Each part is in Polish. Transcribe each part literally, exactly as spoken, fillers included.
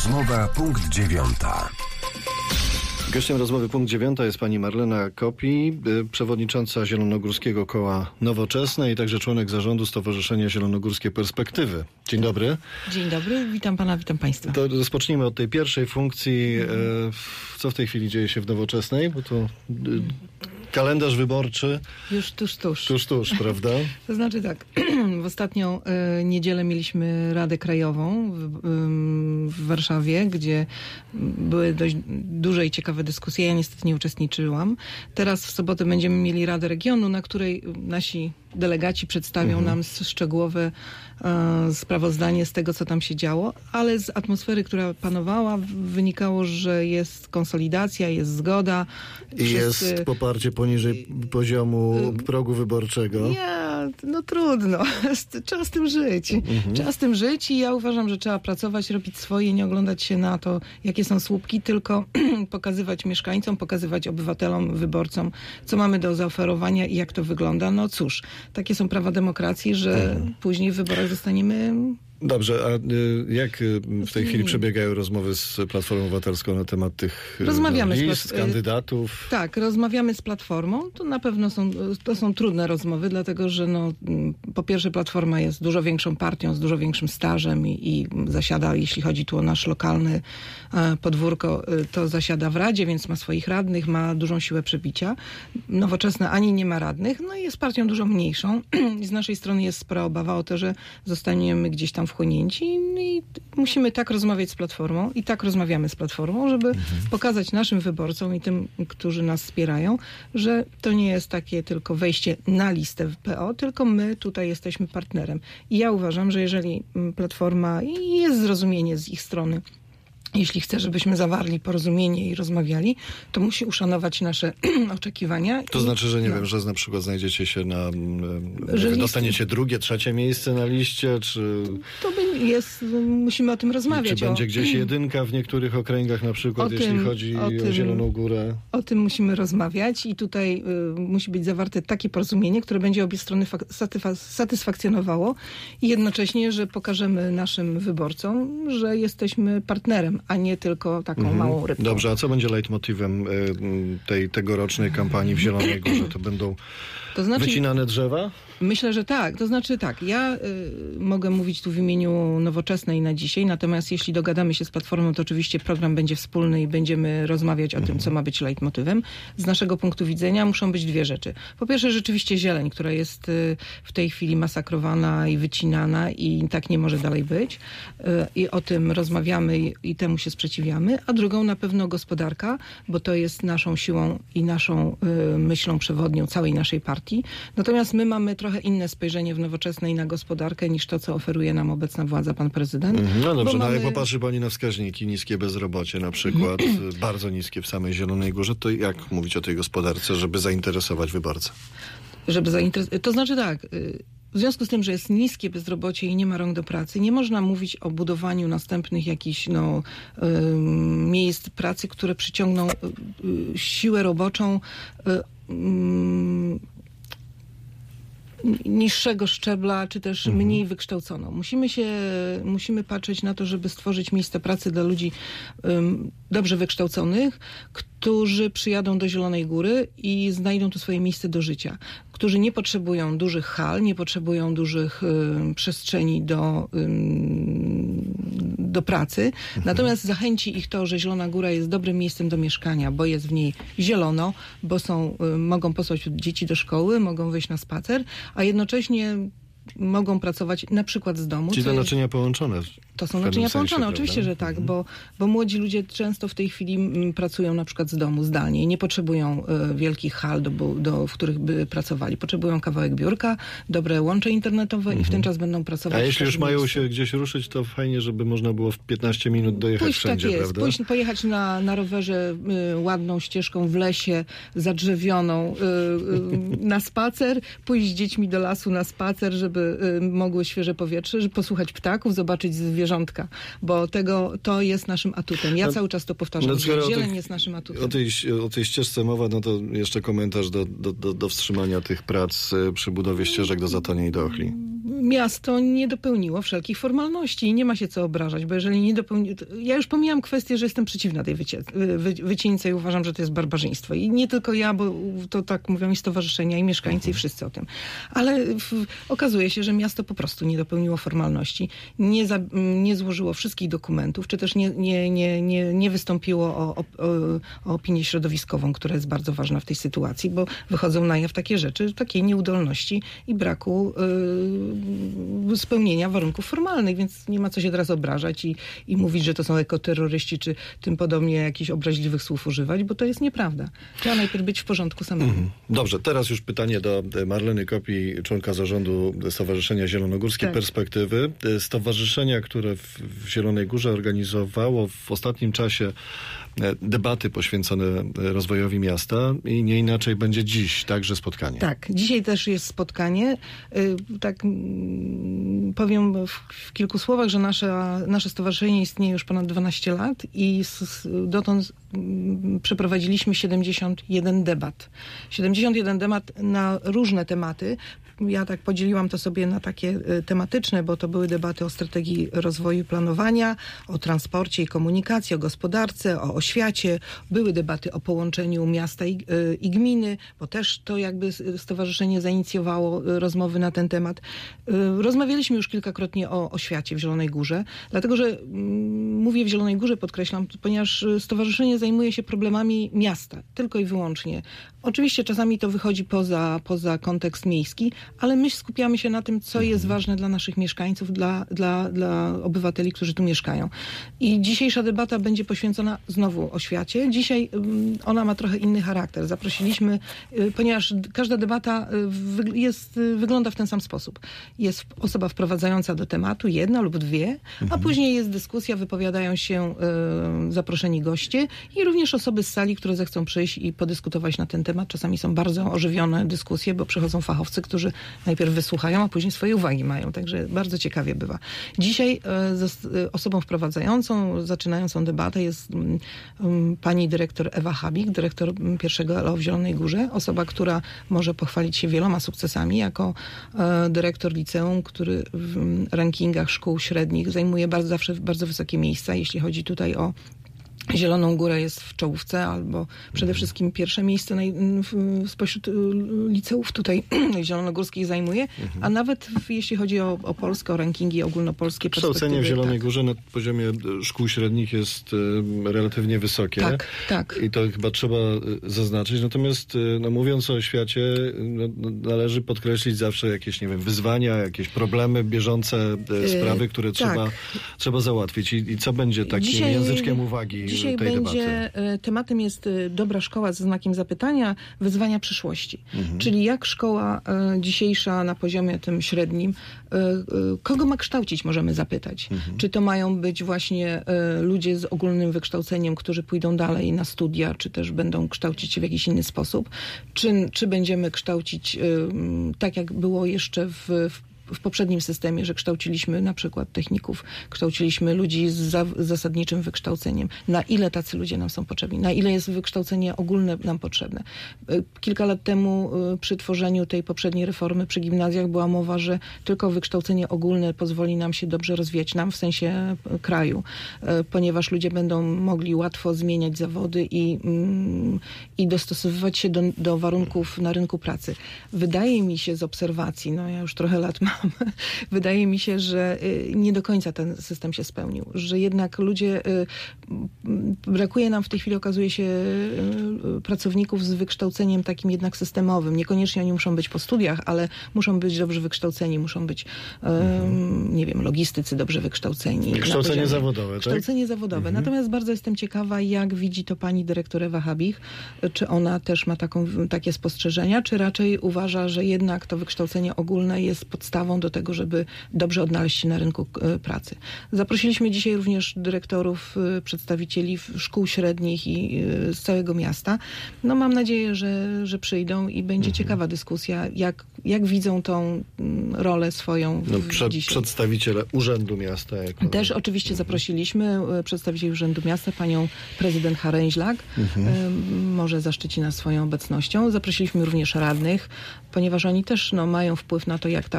Rozmowa punkt dziewiąta. Gościem rozmowy punkt dziewiąta jest pani Marlena Kopi, przewodnicząca Zielonogórskiego Koła Nowoczesne i także członek zarządu Stowarzyszenia Zielonogórskie Perspektywy. Dzień dobry. Dzień dobry, witam pana, witam państwa. To rozpocznijmy od tej pierwszej funkcji. Co w tej chwili dzieje się w Nowoczesnej? Bo to kalendarz wyborczy. Już tuż, tuż. Tuż, tuż, prawda? To znaczy tak, w ostatnią y, niedzielę mieliśmy Radę Krajową w, y, w Warszawie, gdzie były dość duże i ciekawe dyskusje. Ja niestety nie uczestniczyłam. Teraz w sobotę będziemy mieli Radę Regionu, na której nasi delegaci przedstawią mhm. nam szczegółowe e, sprawozdanie z tego, co tam się działo, ale z atmosfery, która panowała, wynikało, że jest konsolidacja, jest zgoda. I wszyscy... jest poparcie poniżej poziomu progu wyborczego. Ja, no trudno. Trzeba z tym żyć. Mhm. Trzeba z tym żyć i ja uważam, że trzeba pracować, robić swoje, nie oglądać się na to, jakie są słupki, tylko pokazywać mieszkańcom, pokazywać obywatelom, wyborcom, co mamy do zaoferowania i jak to wygląda. No cóż, takie są prawa demokracji, że mhm. później w wyborach zostaniemy... Dobrze, a jak w tej chwili przebiegają rozmowy z Platformą Obywatelską na temat tych rozmawiamy list, z kandydatów? Tak, rozmawiamy z Platformą. To na pewno są, to są trudne rozmowy, dlatego że no, po pierwsze Platforma jest dużo większą partią, z dużo większym stażem i, i zasiada, jeśli chodzi tu o nasz lokalny podwórko, to zasiada w Radzie, więc ma swoich radnych, ma dużą siłę przebicia. Nowoczesna ani nie ma radnych, no i jest partią dużo mniejszą. I z naszej strony jest spora obawa o to, że zostaniemy gdzieś tam wchłonięci i musimy tak rozmawiać z Platformą i tak rozmawiamy z Platformą, żeby mhm. pokazać naszym wyborcom i tym, którzy nas wspierają, że to nie jest takie tylko wejście na listę w P O, tylko my tutaj jesteśmy partnerem. I ja uważam, że jeżeli Platforma i jest zrozumienie z ich strony, jeśli chce, żebyśmy zawarli porozumienie i rozmawiali, to musi uszanować nasze oczekiwania. To i, znaczy, że nie no. wiem, że na przykład znajdziecie się na... Że wiem, dostaniecie drugie, trzecie miejsce na liście, czy... To jest... Musimy o tym rozmawiać. Czy będzie o... gdzieś jedynka w niektórych okręgach, na przykład, o jeśli tym, chodzi o, tym, o Zieloną Górę? O tym musimy rozmawiać i tutaj y, musi być zawarte takie porozumienie, które będzie obie strony fak- satysfakcjonowało i jednocześnie, że pokażemy naszym wyborcom, że jesteśmy partnerem, a nie tylko taką mhm. małą rybką. Dobrze, a co będzie leitmotywem tej tegorocznej kampanii w Zielonej Górze? To będą to znaczy, wycinane drzewa? Myślę, że tak. To znaczy tak, ja y, mogę mówić tu w imieniu Nowoczesnej na dzisiaj, natomiast jeśli dogadamy się z Platformą, to oczywiście program będzie wspólny i będziemy rozmawiać o mhm. tym, co ma być leitmotywem. Z naszego punktu widzenia muszą być dwie rzeczy. Po pierwsze, rzeczywiście zieleń, która jest y, w tej chwili masakrowana i wycinana i tak nie może dalej być. Y, I o tym rozmawiamy i, i temu się sprzeciwiamy. A drugą na pewno gospodarka, bo to jest naszą siłą i naszą y, myślą przewodnią całej naszej partii. Natomiast my mamy trochę inne spojrzenie w Nowoczesnej na gospodarkę niż to, co oferuje nam obecna władza, pan prezydent. Mm, no dobrze, no mamy... jak popatrzy pani na wskaźniki, niskie bezrobocie na przykład, bardzo niskie w samej Zielonej Górze, to jak mówić o tej gospodarce, żeby zainteresować wyborcę? Żeby zainteresować... To znaczy tak... W związku z tym, że jest niskie bezrobocie i nie ma rąk do pracy, nie można mówić o budowaniu następnych jakichś no, y, miejsc pracy, które przyciągną y, y, siłę roboczą y, y, niższego szczebla, czy też mhm. mniej wykształconą. Musimy się, musimy patrzeć na to, żeby stworzyć miejsca pracy dla ludzi um, dobrze wykształconych, którzy przyjadą do Zielonej Góry i znajdą tu swoje miejsce do życia. Którzy nie potrzebują dużych hal, nie potrzebują dużych um, przestrzeni do, um, do pracy. Mhm. Natomiast zachęci ich to, że Zielona Góra jest dobrym miejscem do mieszkania, bo jest w niej zielono, bo są, um, mogą posłać dzieci do szkoły, mogą wyjść na spacer, a jednocześnie mogą pracować na przykład z domu. Czyli te naczynia połączone. To są naczynia sensie, połączone, prawda? oczywiście, że tak, mhm. bo, bo młodzi ludzie często w tej chwili m, pracują na przykład z domu zdalnie i nie potrzebują y, wielkich hal, do, do, w których by pracowali. Potrzebują kawałek biurka, dobre łącze internetowe mhm. i w ten czas będą pracować. A jeśli już mają miejscu. się gdzieś ruszyć, to fajnie, żeby można było w piętnaście minut dojechać pójść, wszędzie, tak jest, prawda? Pójść, pojechać na, na rowerze y, ładną ścieżką w lesie, zadrzewioną, y, y, na spacer, pójść z dziećmi do lasu na spacer, żeby y, mogły świeże powietrze, żeby posłuchać ptaków, zobaczyć zwierzątka, bo tego, to jest naszym atutem. Ja no, cały czas to powtarzam, no, że zieleń tych, jest naszym atutem. O tej, o tej ścieżce mowa, no to jeszcze komentarz do, do, do, do wstrzymania tych prac przy budowie ścieżek do Zatonia i do Ochli. miasto nie dopełniło wszelkich formalności i nie ma się co obrażać, bo jeżeli nie dopełni... Ja już pomijam kwestię, że jestem przeciwna tej wycie... wy... wycince i uważam, że to jest barbarzyństwo. I nie tylko ja, bo to tak mówią i stowarzyszenia, i mieszkańcy, mhm. i wszyscy o tym. Ale w... okazuje się, że miasto po prostu nie dopełniło formalności, nie, za... nie złożyło wszystkich dokumentów, czy też nie, nie, nie, nie, nie wystąpiło o, o, o opinię środowiskową, która jest bardzo ważna w tej sytuacji, bo wychodzą na jaw takie rzeczy, takiej nieudolności i braku y, spełnienia warunków formalnych, więc nie ma co się teraz obrażać i, i mówić, że to są ekoterroryści, czy tym podobnie jakichś obraźliwych słów używać, bo to jest nieprawda. Trzeba najpierw być w porządku samemu. Mhm. Dobrze, teraz już pytanie do Marleny Kopi, członka zarządu Stowarzyszenia Zielonogórskie tak. Perspektywy. Stowarzyszenia, które w, w Zielonej Górze organizowało w ostatnim czasie debaty poświęcone rozwojowi miasta i nie inaczej będzie dziś także spotkanie. Tak, dzisiaj też jest spotkanie. Tak powiem w, w kilku słowach, że nasze, nasze stowarzyszenie istnieje już ponad dwanaście lat i z, dotąd przeprowadziliśmy siedemdziesiąt jeden debat. siedemdziesiąt jeden debat na różne tematy. Ja tak podzieliłam to sobie na takie tematyczne, bo to były debaty o strategii rozwoju i planowania, o transporcie i komunikacji, o gospodarce, o oświacie. Były debaty o połączeniu miasta i, i gminy, bo też to jakby stowarzyszenie zainicjowało rozmowy na ten temat. Rozmawialiśmy już kilkakrotnie o oświacie w Zielonej Górze, dlatego że mówię w Zielonej Górze, podkreślam, ponieważ stowarzyszenie zajmuje się problemami miasta, tylko i wyłącznie. Oczywiście czasami to wychodzi poza, poza kontekst miejski, ale my skupiamy się na tym, co jest ważne dla naszych mieszkańców, dla, dla, dla obywateli, którzy tu mieszkają. I dzisiejsza debata będzie poświęcona znowu oświacie. Dzisiaj ona ma trochę inny charakter. Zaprosiliśmy, ponieważ każda debata jest, wygląda w ten sam sposób. Jest osoba wprowadzająca do tematu, jedna lub dwie, a później jest dyskusja, wypowiadają się zaproszeni goście i również osoby z sali, które zechcą przyjść i podyskutować na ten temat. Czasami są bardzo ożywione dyskusje, bo przychodzą fachowcy, którzy najpierw wysłuchają, a później swoje uwagi mają. Także bardzo ciekawie bywa. Dzisiaj e, osobą wprowadzającą, zaczynającą debatę jest um, pani dyrektor Ewa Habik, dyrektor pierwszego L O w Zielonej Górze. Osoba, która może pochwalić się wieloma sukcesami jako e, dyrektor liceum, który w rankingach szkół średnich zajmuje bardzo, zawsze bardzo wysokie miejsca, jeśli chodzi tutaj o Zieloną Górę, jest w czołówce, albo przede wszystkim pierwsze miejsce naj, w, spośród liceów tutaj zielonogórskich zajmuje, mhm. a nawet w, jeśli chodzi o, o Polskę, o rankingi ogólnopolskie. Kształcenie w Zielonej tak. Górze na poziomie szkół średnich jest y, relatywnie wysokie. Tak, tak. I to chyba trzeba zaznaczyć. Natomiast y, no, mówiąc o oświacie, no, należy podkreślić zawsze jakieś, nie wiem, wyzwania, jakieś problemy, bieżące y, sprawy, które y, trzeba, tak. trzeba załatwić. I, I co będzie takim Dzisiaj... języczkiem uwagi? Dzisiaj tej będzie, debaty. Tematem jest dobra szkoła ze znakiem zapytania, wyzwania przyszłości. Mhm. Czyli jak szkoła e, dzisiejsza na poziomie tym średnim, e, e, kogo ma kształcić, możemy zapytać. Mhm. Czy to mają być właśnie e, ludzie z ogólnym wykształceniem, którzy pójdą dalej na studia, czy też będą kształcić się w jakiś inny sposób. Czy, czy będziemy kształcić e, tak, jak było jeszcze w, w w poprzednim systemie, że kształciliśmy na przykład techników, kształciliśmy ludzi z za, zasadniczym wykształceniem. Na ile tacy ludzie nam są potrzebni? Na ile jest wykształcenie ogólne nam potrzebne? Kilka lat temu przy tworzeniu tej poprzedniej reformy przy gimnazjach była mowa, że tylko wykształcenie ogólne pozwoli nam się dobrze rozwijać, nam w sensie kraju, ponieważ ludzie będą mogli łatwo zmieniać zawody i, i dostosowywać się do, do warunków na rynku pracy. Wydaje mi się z obserwacji, no ja już trochę lat mam, wydaje mi się, że nie do końca ten system się spełnił. Że jednak ludzie, brakuje nam w tej chwili, okazuje się, pracowników z wykształceniem takim jednak systemowym. Niekoniecznie oni muszą być po studiach, ale muszą być dobrze wykształceni, muszą być, mhm. nie wiem, logistycy dobrze wykształceni. Kształcenie zawodowe, tak? Kształcenie zawodowe. Mhm. Natomiast bardzo jestem ciekawa, jak widzi to pani dyrektor Ewa Habich. Czy ona też ma taką, takie spostrzeżenia, czy raczej uważa, że jednak to wykształcenie ogólne jest podstawą do tego, żeby dobrze odnaleźć się na rynku pracy. Zaprosiliśmy dzisiaj również dyrektorów, przedstawicieli szkół średnich i z całego miasta. No mam nadzieję, że, że przyjdą i będzie mhm. ciekawa dyskusja, jak, jak widzą tą rolę swoją w, no, prze, dzisiaj. Przedstawiciele Urzędu Miasta. Jako... Też oczywiście mhm. zaprosiliśmy przedstawicieli Urzędu Miasta, panią prezydent Haręźlak. Mhm. Może zaszczyci nas swoją obecnością. Zaprosiliśmy również radnych, ponieważ oni też no, mają wpływ na to, jak ta oświata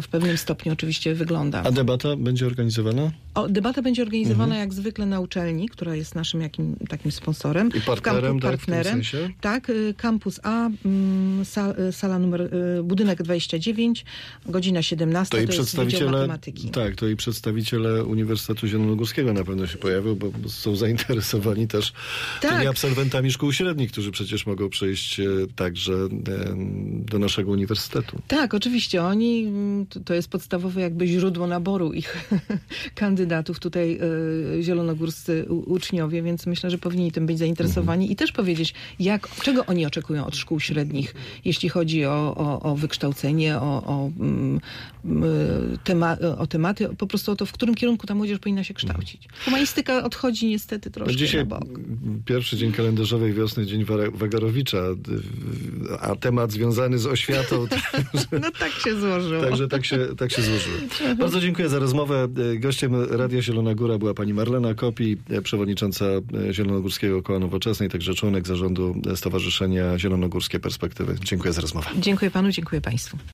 w pewnym stopniu oczywiście wygląda. A debata będzie organizowana? O, debata będzie organizowana Mhm. jak zwykle na uczelni, która jest naszym jakim, takim sponsorem. I partnerem, w kampu, tak, partnerem. w tym sensie? Tak, y, kampus A, mm, sal, y, sala numer, y, budynek dwadzieścia dziewięć, godzina siedemnasta, To to, i jest Wydział przedstawiciele, Matematyki. tak, to i przedstawiciele Uniwersytetu Zielonogórskiego na pewno się pojawią, bo są zainteresowani też Tak. tymi absolwentami szkół średnich, którzy przecież mogą przyjść e, także e, do naszego uniwersytetu. Tak, oczywiście. Oni, mm, to, to jest podstawowe jakby źródło naboru ich kandydatów tutaj y, zielonogórscy u, uczniowie, więc myślę, że powinni tym być zainteresowani i też powiedzieć, jak, czego oni oczekują od szkół średnich, jeśli chodzi o, o, o wykształcenie, o, o, mm, y, tema, o tematy, po prostu o to, w którym kierunku ta młodzież powinna się kształcić. Humanistyka odchodzi niestety troszkę Dzisiaj na bok. pierwszy dzień kalendarzowej wiosny, dzień Wagarowicza, a temat związany z oświatą. No tak się złożyło. Także tak się, tak się złożyło. Bardzo dziękuję za rozmowę. Gościem Radia Zielona Góra była pani Marlena Kopi, przewodnicząca Zielonogórskiego Koła Nowoczesnej, także członek zarządu Stowarzyszenia Zielonogórskie Perspektywy. Dziękuję za rozmowę. Dziękuję panu, dziękuję państwu.